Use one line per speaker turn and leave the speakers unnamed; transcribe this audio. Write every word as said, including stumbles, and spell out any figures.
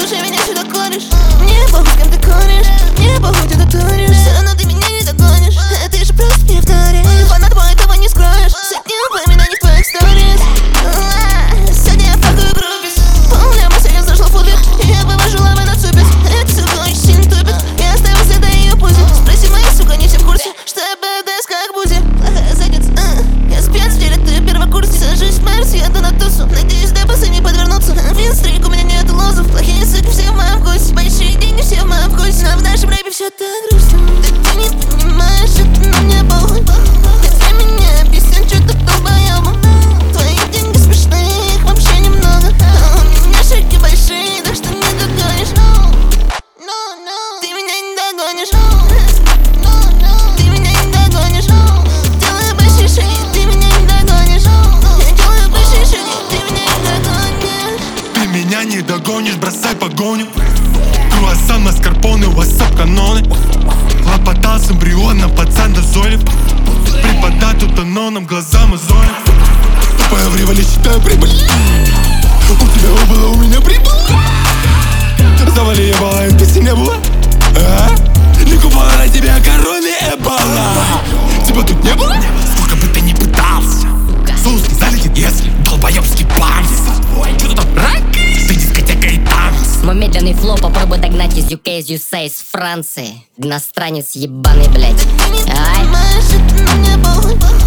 уже меня сюда клонишь. Мне похуй, с кем ты конишь. Мне похуй, ты тонешь. Все равно ты меня не догонишь. Ты же просто повторишь. Фанат твой, этого не скроешь. С одним упоминанием в твоих сторис. Сегодня я факую группис. Полная масса, я зашла в футбик. Я вывожу лавы на цупит. Эта сука очень сильно тупит. Я оставил следа ее пузи. Спроси мои, сука, не все в курсе, что я БДС как бузи. Плохая задница, я спец, делит ты первокурсник. Сажусь в Мерс, еду на тусу. Надеюсь, до баса не подвернуться. Винстрик, у меня нету лозов. Плохие суки, все в моем вкусе. Большие деньги, все в моем вкусе. Но в нашем рэпе все так грустно. Ты не понимаешь, это на мне похуй. Хотя меня объяснят, что ты долбоёбом. Твои деньги смешные, их вообще немного. А у меня шаги большие, так что не догонишь. Ты меня не догонишь. Ты меня не догонишь. Делаю большие шаги, ты меня не догонишь. Я делаю большие шаги, ты меня не догонишь.
Ты меня не догонишь, бросай погоню. Круассан, маскарпоне, вассап, каноны. Лопота с эмбрионом, пацан дозолив. Препода тут аноном, глаза мозолят. Тупая в револе, считаю прибыль. У тебя убыло, у меня прибыль. Завали ебала, и песни не было. А? Не купала на тебя короны эбола. Типа тут не было? Сколько бы ты ни пытался, соус не залетит, если долбоёбский панс. Что тут там, рак? Ты дискотека и танц.
Мой медленный флоу попробуй догнать из ю кей, из ю эс эй, из Франции. Иностранец ебаный, блядь.
Ты не понимаешь, это на мне похуй.